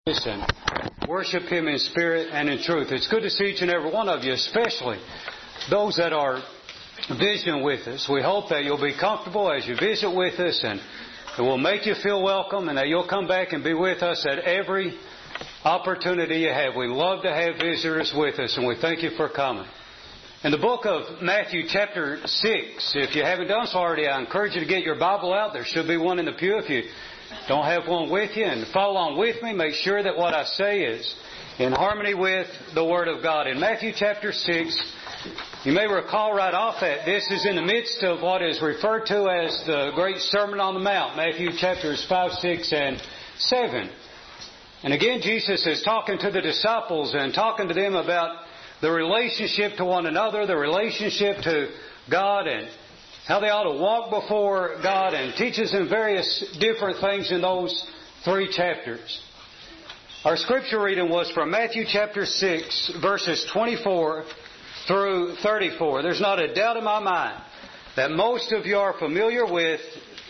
and worship Him in spirit and in truth. It's good to see each and every one of you, especially those that are visiting with us. We hope that you'll be comfortable as you visit with us, and it will make you feel welcome, and that you'll come back and be with us at every opportunity you have. We love to have visitors with us, and we thank you for coming. In the book of Matthew chapter 6, if you haven't done so already, I encourage you to get your Bible out. There should be one in the pew if you don't have one with you, and follow along with me. Make sure that what I say is in harmony with the Word of God. In Matthew chapter 6, you may recall right off that this is in the midst of what is referred to as the Great Sermon on the Mount, Matthew chapters 5, 6, and 7. And again, Jesus is talking to the disciples and talking to them about the relationship to one another, the relationship to God, and how they ought to walk before God, and teaches them various different things in those 3 chapters. Our scripture reading was from Matthew chapter 6, verses 24 through 34. There's not a doubt in my mind that most of you are familiar with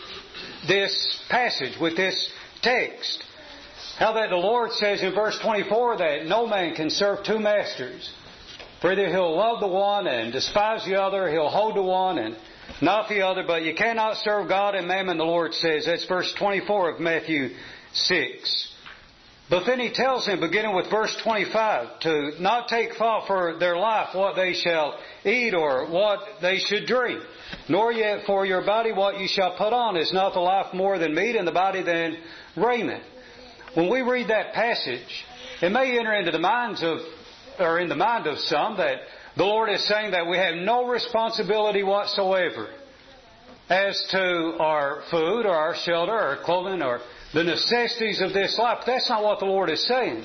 this passage, with this text. How that the Lord says in verse 24 that no man can serve 2 masters. For either he'll love the one and despise the other, he'll hold the one and not the other, but you cannot serve God and mammon, the Lord says. That's verse 24 of Matthew 6. But then He tells them, beginning with verse 25, to not take thought for their life, what they shall eat or what they should drink, nor yet for your body what you shall put on. Is not the life more than meat, and the body than raiment? When we read that passage, it may enter into the minds of, or in the mind of some, that the Lord is saying that we have no responsibility whatsoever as to our food or our shelter or our clothing or the necessities of this life. But that's not what the Lord is saying.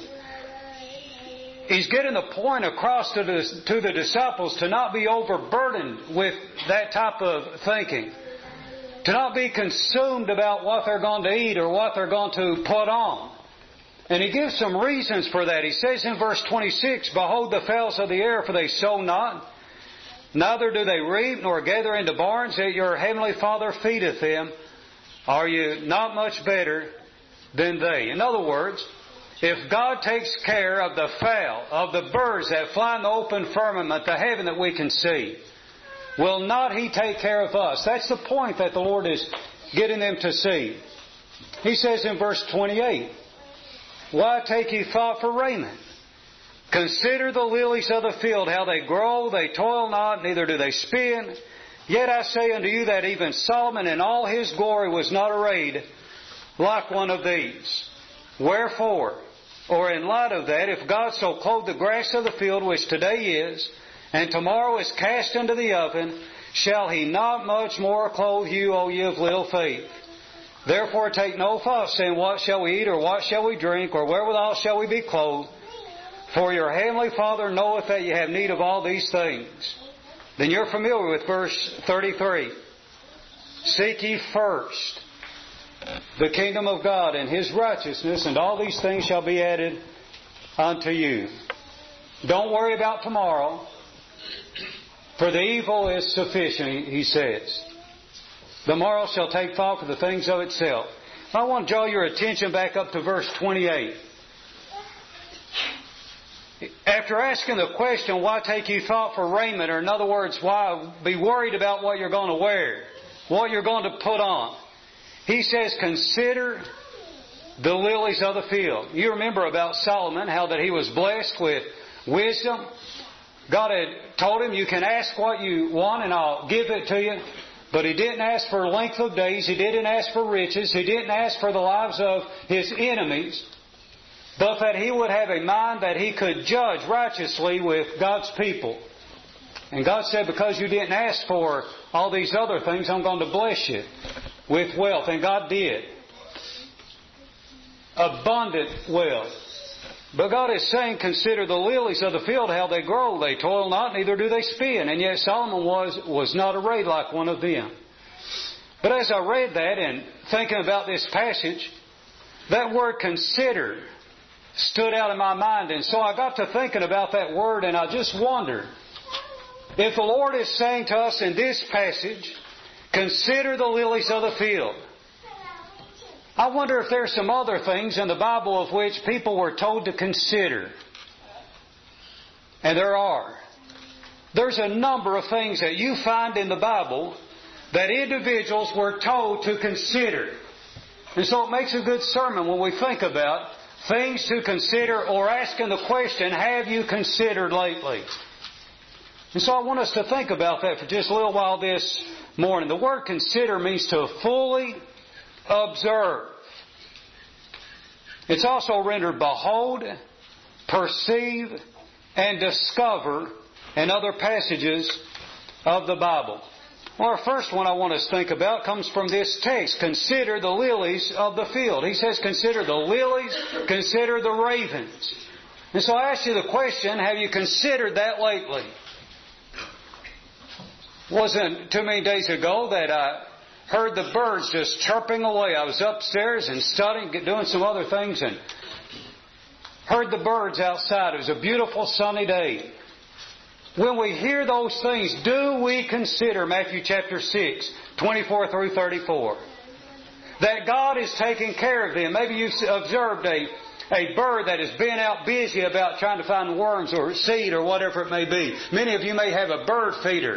He's getting the point across to the disciples to not be overburdened with that type of thinking. To not be consumed about what they're going to eat or what they're going to put on. And He gives some reasons for that. He says in verse 26, Behold the fowls of the air, for they sow not, neither do they reap, nor gather into barns, yet your heavenly Father feedeth them. Are you not much better than they? In other words, if God takes care of the fowl, of the birds that fly in the open firmament, the heaven that we can see, will not He take care of us? That's the point that the Lord is getting them to see. He says in verse 28, Why take ye thought for raiment? Consider the lilies of the field, how they grow, they toil not, neither do they spin. Yet I say unto you that even Solomon in all his glory was not arrayed like one of these. Wherefore, or in light of that, if God so clothe the grass of the field, which today is, and tomorrow is cast into the oven, shall He not much more clothe you, O ye of little faith? Therefore take no thought, saying, What shall we eat, or what shall we drink, or wherewithal shall we be clothed? For your heavenly Father knoweth that ye have need of all these things. Then you're familiar with verse 33. Seek ye first the kingdom of God and His righteousness, and all these things shall be added unto you. Don't worry about tomorrow, for the evil is sufficient, He says. The morrow shall take thought for the things of itself. I want to draw your attention back up to verse 28. After asking the question, why take you thought for raiment? Or in other words, why be worried about what you're going to wear, what you're going to put on? He says, consider the lilies of the field. You remember about Solomon, how that he was blessed with wisdom. God had told him, you can ask what you want and I'll give it to you. But He didn't ask for length of days. He didn't ask for riches. He didn't ask for the lives of His enemies. But that he would have a mind that he could judge righteously with God's people. And God said, because you didn't ask for all these other things, I'm going to bless you with wealth. And God did. Abundant wealth. But God is saying, consider the lilies of the field, how they grow. They toil not, neither do they spin. And yet Solomon was not arrayed like one of them. But as I read that and thinking about this passage, that word consider stood out in my mind. And so I got to thinking about that word, and I just wondered if the Lord is saying to us in this passage, consider the lilies of the field. I wonder if there's some other things in the Bible of which people were told to consider. And there are. There's a number of things that you find in the Bible that individuals were told to consider. And so it makes a good sermon when we think about things to consider, or asking the question, have you considered lately? And so I want us to think about that for just a little while this morning. The word consider means to fully observe. It's also rendered behold, perceive, and discover in other passages of the Bible. Well, our first one I want us to think about comes from this text. Consider the lilies of the field. He says, consider the lilies, consider the ravens. And so I ask you the question, have you considered that lately? It wasn't too many days ago that I heard the birds just chirping away. I was upstairs and studying, doing some other things, and heard the birds outside. It was a beautiful sunny day. When we hear those things, do we consider Matthew chapter 6, 24 through 34? That God is taking care of them. Maybe you've observed a bird that has been out busy about trying to find worms or seed or whatever it may be. Many of you may have a bird feeder.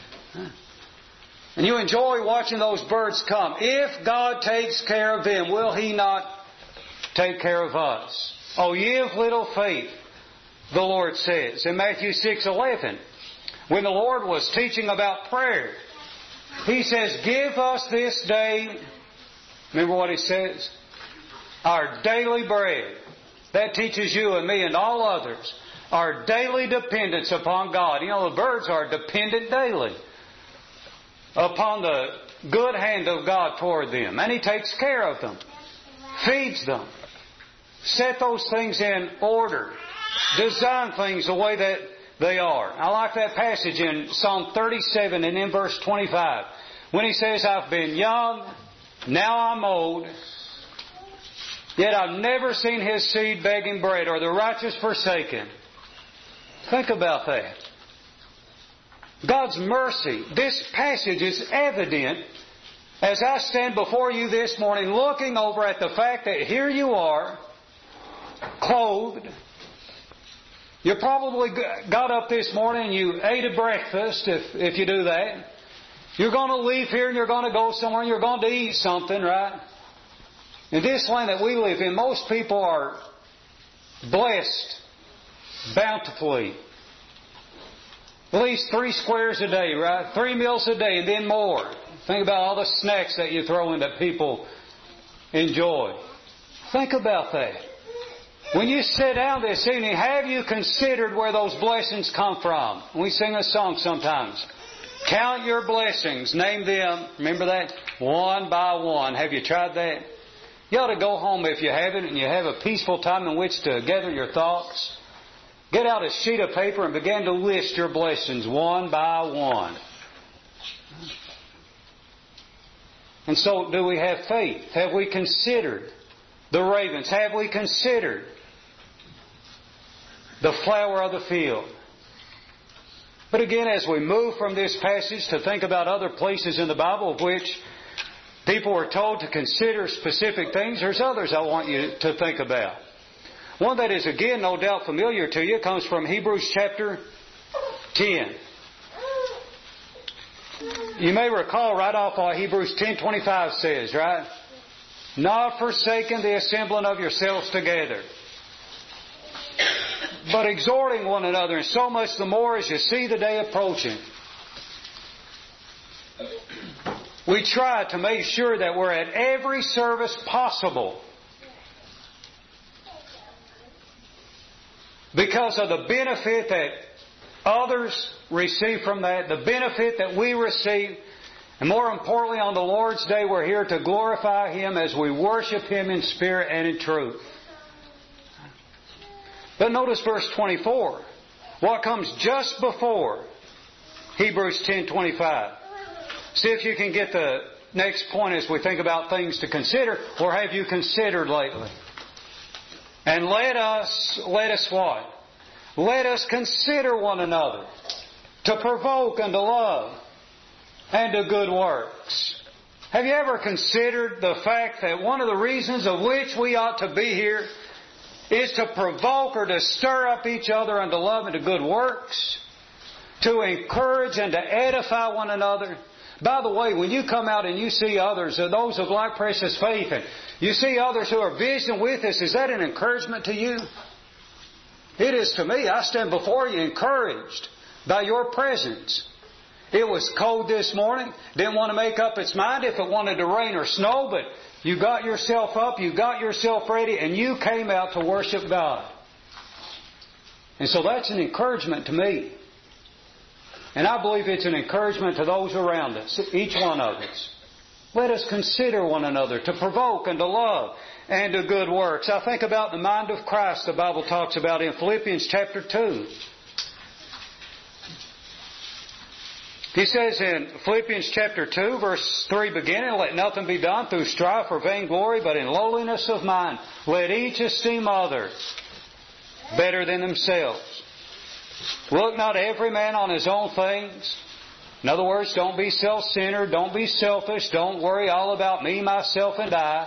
And you enjoy watching those birds come. If God takes care of them, will He not take care of us? Oh, ye of little faith, the Lord says. In Matthew 6:11, when the Lord was teaching about prayer, He says, give us this day, remember what He says? Our daily bread. That teaches you and me and all others our daily dependence upon God. You know, the birds are dependent daily upon the good hand of God toward them. And He takes care of them, feeds them, set those things in order, design things the way that they are. I like that passage in Psalm 37 and in verse 25. When He says, I've been young, now I'm old, yet I've never seen His seed begging bread or the righteous forsaken. Think about that. God's mercy. This passage is evident as I stand before you this morning looking over at the fact that here you are, clothed. You probably got up this morning and you ate a breakfast, if you do that. You're going to leave here and you're going to go somewhere and you're going to eat something, right? In this land that we live in, most people are blessed bountifully. At least 3 squares a day, right? 3 meals a day and then more. Think about all the snacks that you throw in that people enjoy. Think about that. When you sit down this evening, have you considered where those blessings come from? We sing a song sometimes. Count your blessings. Name them. Remember that? One by one. Have you tried that? You ought to go home if you haven't and you have a peaceful time in which to gather your thoughts. Get out a sheet of paper and begin to list your blessings one by one. And so, do we have faith? Have we considered the ravens? Have we considered the flower of the field? But again, as we move from this passage to think about other places in the Bible of which people were told to consider specific things, there's others I want you to think about. One that is, again, no doubt familiar to you comes from Hebrews chapter 10. You may recall right off what Hebrews 10:25 says, right? Not forsaking the assembling of yourselves together, but exhorting one another, and so much the more as you see the day approaching. We try to make sure that we're at every service possible because of the benefit that others receive from that, the benefit that we receive, and more importantly, on the Lord's Day, we're here to glorify Him as we worship Him in spirit and in truth. But notice verse 24. What comes just before Hebrews 10:25. See if you can get the next point as we think about things to consider, or have you considered lately? And let us what? Let us consider one another to provoke unto love and to good works. Have you ever considered the fact that one of the reasons of which we ought to be here is to provoke or to stir up each other unto love and to good works, to encourage and to edify one another? By the way, when you come out and you see others, those of like precious faith, and you see others who are visiting with us, is that an encouragement to you? It is to me. I stand before you encouraged by your presence. It was cold this morning. Didn't want to make up its mind if it wanted to rain or snow, but you got yourself up, you got yourself ready, and you came out to worship God. And so that's an encouragement to me. And I believe it's an encouragement to those around us, each one of us. Let us consider one another to provoke and to love and to good works. I think about the mind of Christ the Bible talks about in Philippians chapter 2. He says in Philippians chapter 2, verse 3 beginning, let nothing be done through strife or vainglory, but in lowliness of mind. Let each esteem others better than themselves. Look not every man on his own things. In other words, don't be self-centered, don't be selfish, don't worry all about me, myself, and I.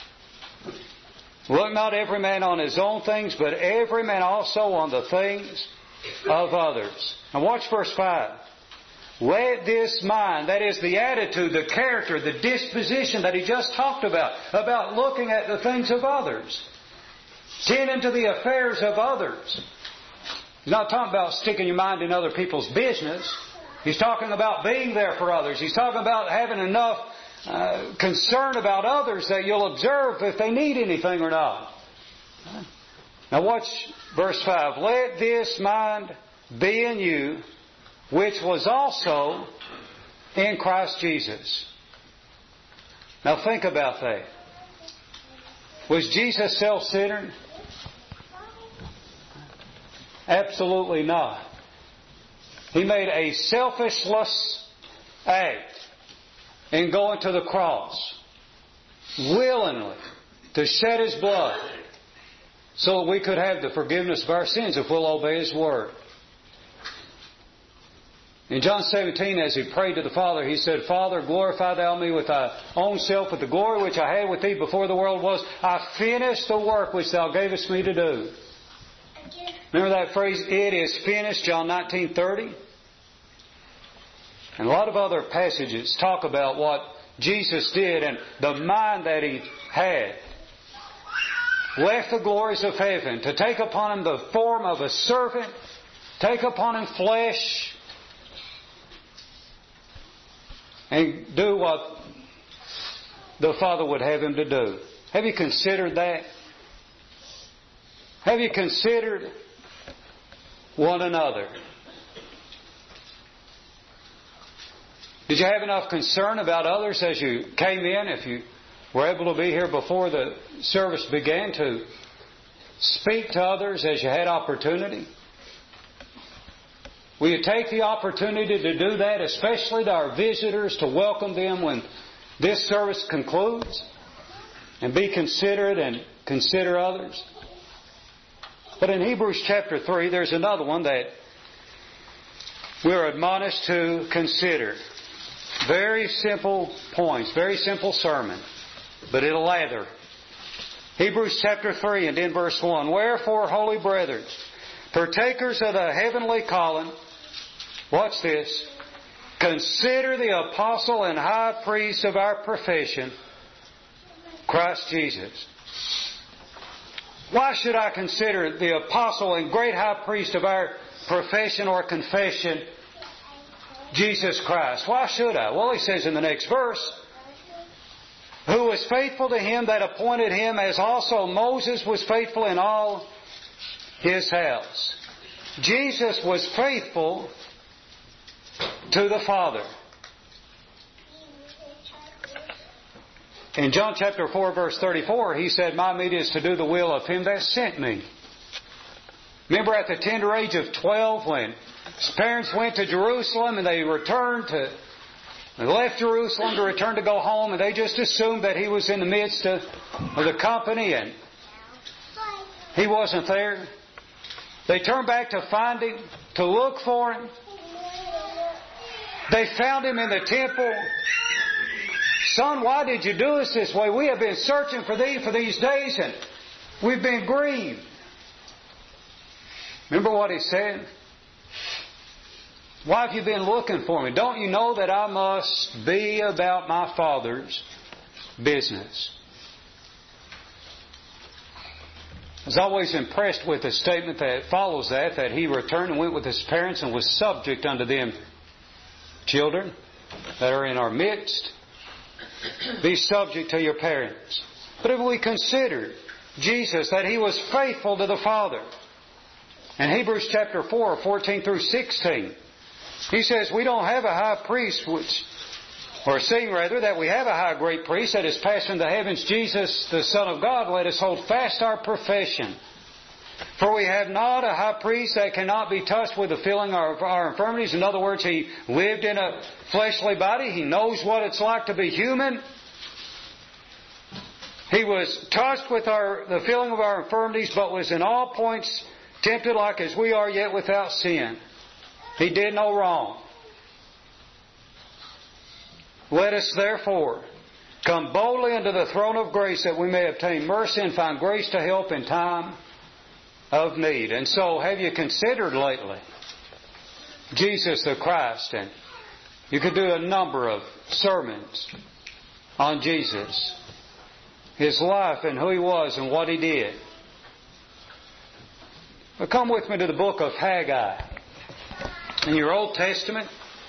Look not every man on his own things, but every man also on the things of others. Now watch verse 5. Let this mind, that is the attitude, the character, the disposition that he just talked about looking at the things of others, tending to the affairs of others. He's not talking about sticking your mind in other people's business. He's talking about being there for others. He's talking about having enough concern about others that you'll observe if they need anything or not. Now watch verse 5. Let this mind be in you, which was also in Christ Jesus. Now think about that. Was Jesus self-centered? Absolutely not. He made a selfishless act in going to the cross, willingly, to shed His blood so that we could have the forgiveness of our sins if we'll obey His Word. In John 17, as He prayed to the Father, He said, Father, glorify Thou me with Thy own self, with the glory which I had with Thee before the world was. I finished the work which Thou gavest me to do. Remember that phrase, it is finished, John 19:30? And a lot of other passages talk about what Jesus did and the mind that He had. Left the glories of heaven to take upon Him the form of a servant, take upon Him flesh, and do what the Father would have Him to do. Have you considered that? Have you considered one another? Did you have enough concern about others as you came in, if you were able to be here before the service began, to speak to others as you had opportunity? Will you take the opportunity to do that, especially to our visitors, to welcome them when this service concludes? And be considerate and consider others? But in Hebrews chapter 3, there's another one that we're admonished to consider. Very simple points, very simple sermon, but it'll lather. Hebrews chapter 3 and in verse 1. Wherefore, holy brethren, partakers of the heavenly calling, watch this, consider the apostle and high priest of our profession, Christ Jesus. Why should I consider the apostle and great high priest of our profession or confession, Jesus Christ? Why should I? Well, he says in the next verse, who was faithful to Him that appointed him, as also Moses was faithful in all his house. Jesus was faithful to the Father. In John chapter 4 verse 34, He said, my meat is to do the will of Him that sent me. Remember at the tender age of 12 when His parents went to Jerusalem and they left Jerusalem to return to go home, and they just assumed that He was in the midst of the company and He wasn't there. They turned back to find Him, to look for Him. They found Him in the temple, Son, why did you do us this way? We have been searching for Thee for these days, and we've been grieved. Remember what he said? Why have you been looking for me? Don't you know that I must be about my Father's business? I was always impressed with the statement that follows that he returned and went with his parents and was subject unto them. Children that are in our midst, be subject to your parents. But if we consider Jesus, that He was faithful to the Father. In Hebrews chapter 4, 14 through 16, He says, we don't have a high priest, seeing that we have a high great priest that is passed into the heavens, Jesus, the Son of God, let us hold fast our profession. For we have not a high priest that cannot be touched with the feeling of our infirmities. In other words, He lived in a fleshly body. He knows what it's like to be human. He was touched with the feeling of our infirmities, but was in all points tempted like as we are, yet without sin. He did no wrong. Let us therefore come boldly unto the throne of grace, that we may obtain mercy and find grace to help in time of need. And so, have you considered lately Jesus the Christ? And you could do a number of sermons on Jesus, His life and who He was and what He did. But come with me to the book of Haggai. In your Old Testament,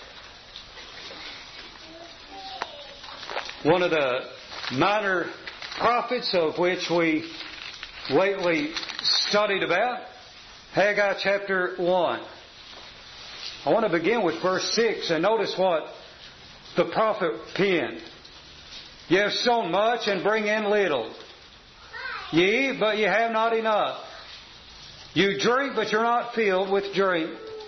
one of the minor prophets of which we lately studied about, Haggai chapter 1. I want to begin with verse 6 and notice what the prophet penned. Ye have sown much and bring in little. Ye eat, but ye have not enough. You drink, but you're not filled with drink.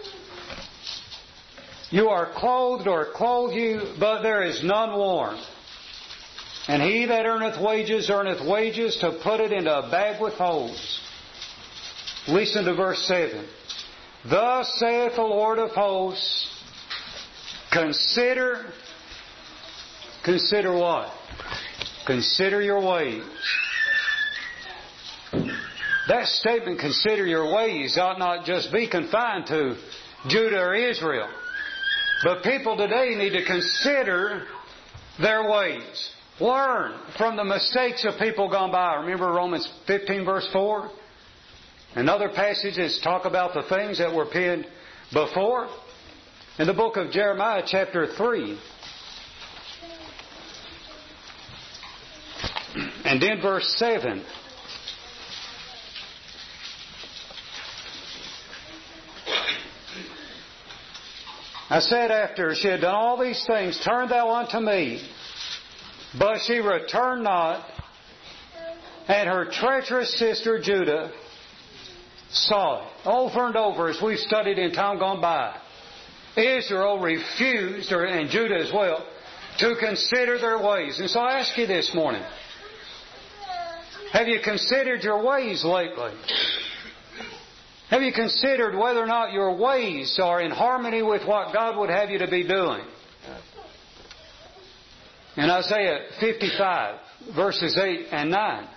You are clothed or clothe you, but there is none warm. And he that earneth wages to put it into a bag with holes. Listen to verse 7. Thus saith the Lord of hosts, consider what? Consider your ways. That statement, consider your ways, ought not just be confined to Judah or Israel. But people today need to consider their ways. Learn from the mistakes of people gone by. Remember Romans 15 verse 4? And other passages talk about the things that were penned before. In the book of Jeremiah chapter 3. And in verse 7. I said after she had done all these things, turn thou unto me. But she returned not, and her treacherous sister Judah saw it. Over and over, as we've studied in time gone by, Israel refused, and Judah as well, to consider their ways. And so I ask you this morning, have you considered your ways lately? Have you considered whether or not your ways are in harmony with what God would have you to be doing? In Isaiah 55, verses 8 and 9,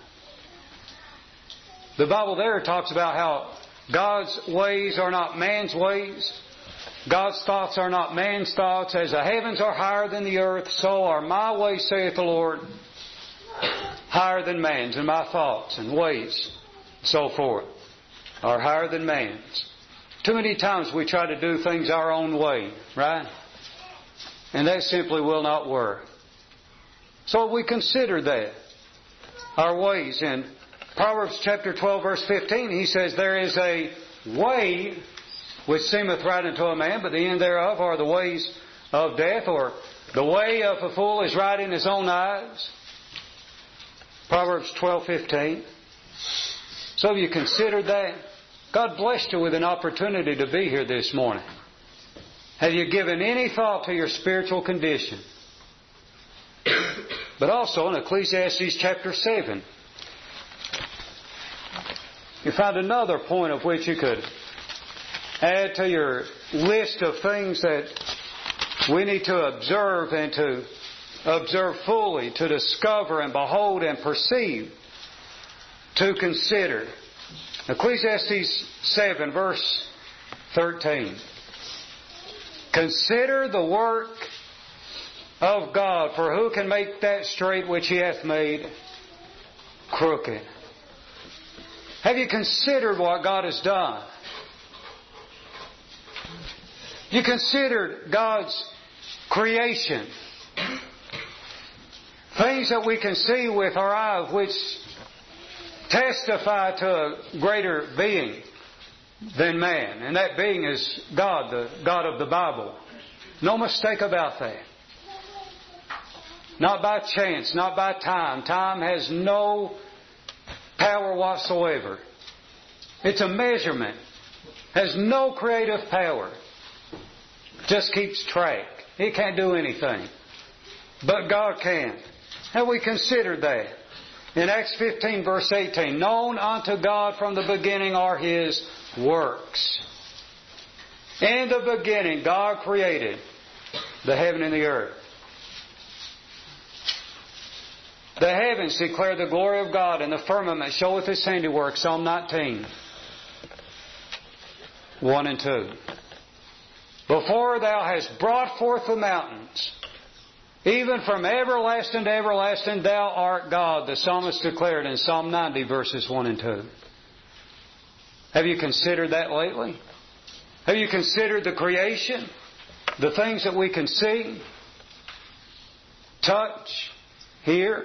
the Bible there talks about how God's ways are not man's ways. God's thoughts are not man's thoughts. As the heavens are higher than the earth, so are my ways, saith the Lord, higher than man's. And my thoughts and ways, so forth, are higher than man's. Too many times we try to do things our own way, right? And that simply will not work. So we consider that, our ways. In Proverbs chapter 12 verse 15, he says, there is a way which seemeth right unto a man, but the end thereof are the ways of death, or the way of a fool is right in his own eyes. Proverbs 12:15. So have you considered that? God blessed you with an opportunity to be here this morning. Have you given any thought to your spiritual condition? But also in Ecclesiastes chapter 7, you find another point of which you could add to your list of things that we need to observe and to observe fully, to discover and behold and perceive, to consider. Ecclesiastes 7, verse 13. Consider the work of God, for who can make that straight which He hath made crooked? Have you considered what God has done? You considered God's creation. Things that we can see with our eyes which testify to a greater being than man. And that being is God, the God of the Bible. No mistake about that. Not by chance, not by time. Time has no power whatsoever. It's a measurement. Has no creative power. Just keeps track. It can't do anything. But God can. Have we considered that? In Acts 15 verse 18, known unto God from the beginning are His works. In the beginning, God created the heaven and the earth. The heavens declare the glory of God, and the firmament showeth His handiwork. Psalm 19, 1 and 2. Before Thou hast brought forth the mountains, even from everlasting to everlasting, Thou art God, the psalmist declared in Psalm 90, verses 1 and 2. Have you considered that lately? Have you considered the creation? The things that we can see, touch, hear,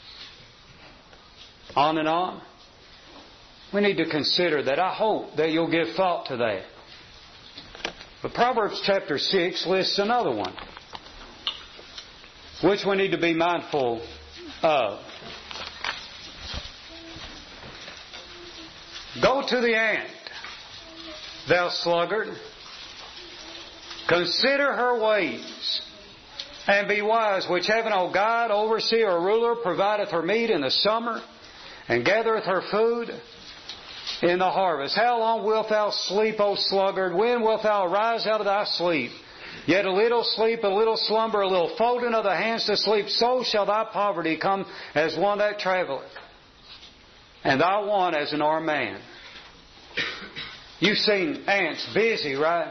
on and on? We need to consider that. I hope that you'll give thought to that. But Proverbs chapter 6 lists another one, which we need to be mindful of. Go to the ant, thou sluggard. Consider her ways, and be wise, which having no guide, overseer, or ruler, provideth her meat in the summer, and gathereth her food in the harvest. How long wilt thou sleep, O sluggard? When wilt thou arise out of thy sleep? Yet a little sleep, a little slumber, a little folding of the hands to sleep, so shall thy poverty come as one that travelleth, and thy want as an armed man. You've seen ants busy, right?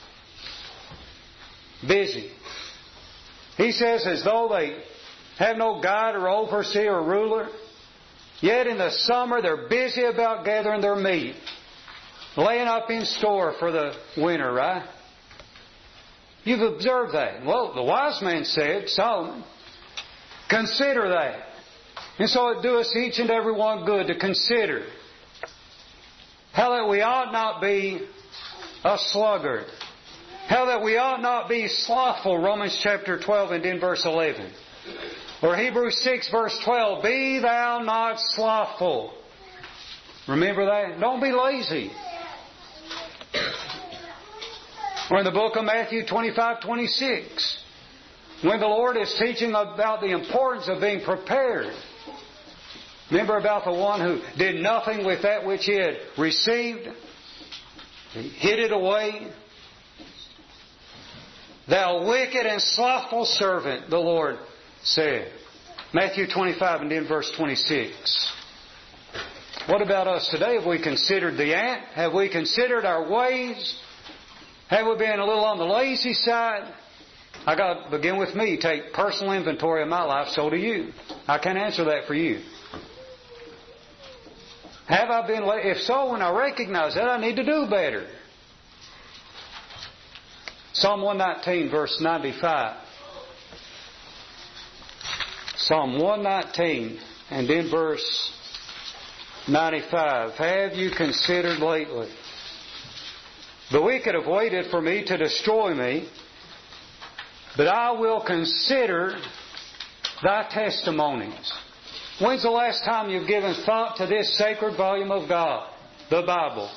Busy. He says as though they have no guide or overseer or ruler. Yet in the summer they're busy about gathering their meat, laying up in store for the winter, right? You've observed that. Well, the wise man said, Solomon, consider that. And so it doeth each and every one good to consider how that we ought not be a sluggard. How that we ought not be slothful, Romans chapter 12 and in verse 11. Or Hebrews 6 verse 12, be thou not slothful. Remember that? Don't be lazy. Or in the book of Matthew 25:26, when the Lord is teaching about the importance of being prepared. Remember about the one who did nothing with that which he had received? He hid it away. Thou wicked and slothful servant, the Lord said. Matthew 25 and in verse 26. What about us today? Have we considered the ant? Have we considered our ways? Have we been a little on the lazy side? I got to begin with me. Take personal inventory of my life, so do you. I can't answer that for you. Have I been lazy? If so, when I recognize that, I need to do better. Psalm 119, verse 95. Psalm 119 and in verse 95. Have you considered lately? The wicked have waited for me to destroy me, but I will consider thy testimonies. When's the last time you've given thought to this sacred volume of God, the Bible?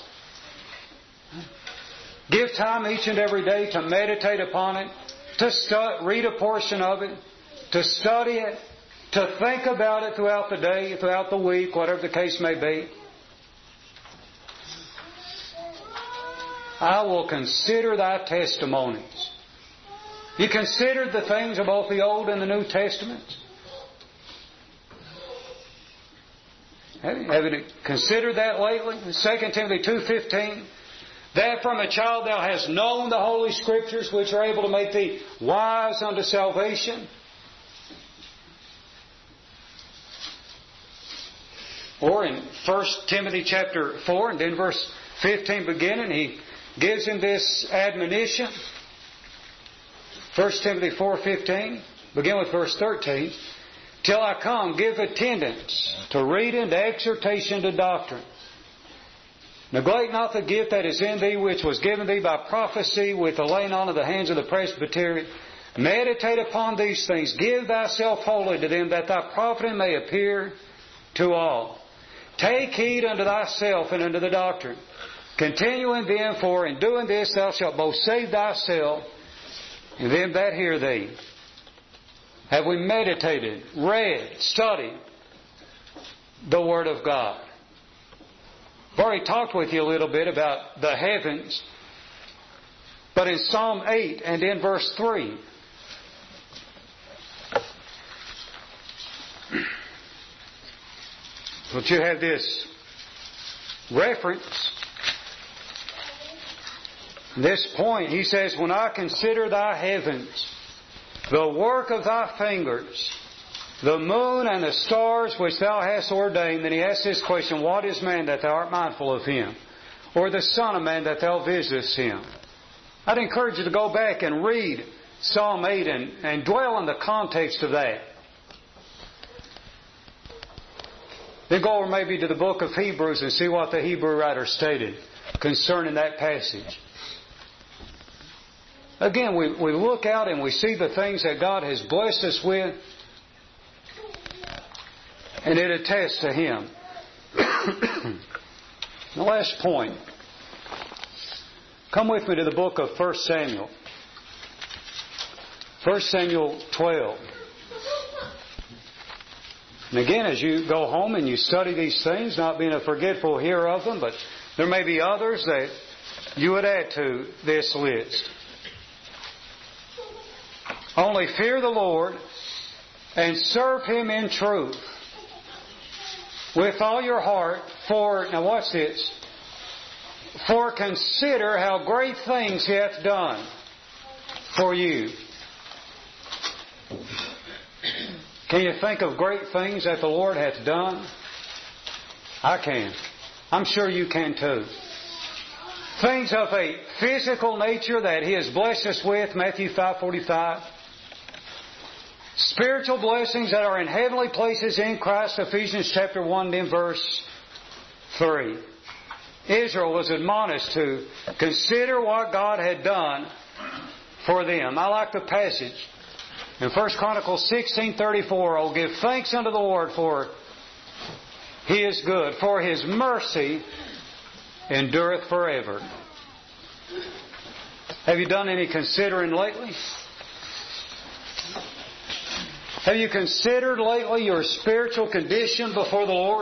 Give time each and every day to meditate upon it, to read a portion of it, to study it, to think about it throughout the day, throughout the week, whatever the case may be. I will consider thy testimonies. You considered the things of both the Old and the New Testaments? Have you considered that lately? 2 Timothy 2:15. That from a child thou hast known the Holy Scriptures, which are able to make thee wise unto salvation. Or in 1 Timothy chapter 4 and then verse 15 beginning, he gives him this admonition. 1 Timothy 4:15, begin with verse 13. Till I come, give attendance to reading, to exhortation, to doctrine. Neglect not the gift that is in thee, which was given thee by prophecy with the laying on of the hands of the presbytery. Meditate upon these things. Give thyself wholly to them, that thy profiting may appear to all. Take heed unto thyself and unto the doctrine. Continue in them, for in doing this thou shalt both save thyself and them that hear thee. Have we meditated, read, studied the Word of God? I've already talked with you a little bit about the heavens, but in Psalm 8 and in verse 3, don't you have this reference? This point, he says, when I consider thy heavens, the work of thy fingers, the moon and the stars which thou hast ordained. Then he asks this question, what is man that thou art mindful of him? Or the son of man that thou visitest him? I'd encourage you to go back and read Psalm 8 and dwell in the context of that. Then go over maybe to the book of Hebrews and see what the Hebrew writer stated concerning that passage. Again, we look out and we see the things that God has blessed us with, and it attests to Him. The last point. Come with me to the book of 1 Samuel. 1 Samuel 12. And again, as you go home and you study these things, not being a forgetful hearer of them, but there may be others that you would add to this list. Only fear the Lord and serve Him in truth with all your heart. For, now watch this, for consider how great things He hath done for you. Can you think of great things that the Lord hath done? I can. I'm sure you can too. Things of a physical nature that He has blessed us with, Matthew 5:45. Spiritual blessings that are in heavenly places in Christ, Ephesians chapter 1 and verse 3. Israel was admonished to consider what God had done for them. I like the passage in 1 Chronicles 16:34. Oh, give thanks unto the Lord, for He is good, for His mercy endureth forever. Have you done any considering lately? Have you considered lately your spiritual condition before the Lord?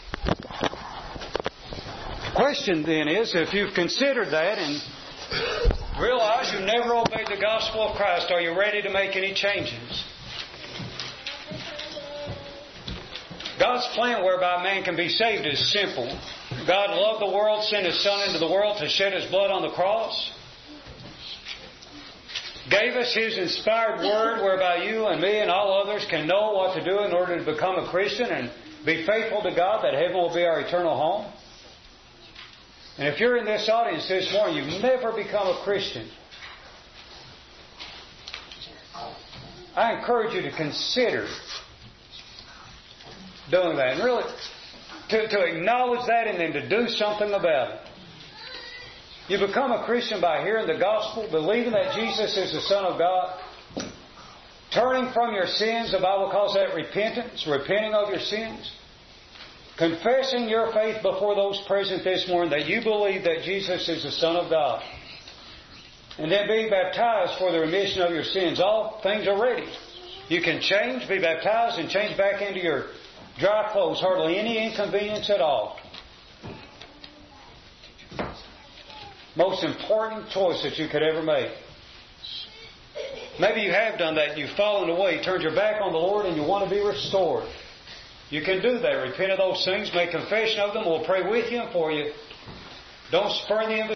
The question then is, if you've considered that and realize you've never obeyed the gospel of Christ, are you ready to make any changes? God's plan whereby man can be saved is simple. God loved the world, sent His Son into the world to shed His blood on the cross. Gave us His inspired Word whereby you and me and all others can know what to do in order to become a Christian and be faithful to God, that heaven will be our eternal home. And if you're in this audience this morning, you've never become a Christian, I encourage you to consider doing that. And really, to acknowledge that and then to do something about it. You become a Christian by hearing the gospel, believing that Jesus is the Son of God, turning from your sins. The Bible calls that repentance, repenting of your sins, confessing your faith before those present this morning that you believe that Jesus is the Son of God, and then being baptized for the remission of your sins. All things are ready. You can change, be baptized, and change back into your dry clothes. Hardly any inconvenience at all. Most important choice that you could ever make. Maybe you have done that. You've fallen away, turned your back on the Lord, and you want to be restored. You can do that. Repent of those things. Make confession of them. We'll pray with you and for you. Don't spurn the invitation.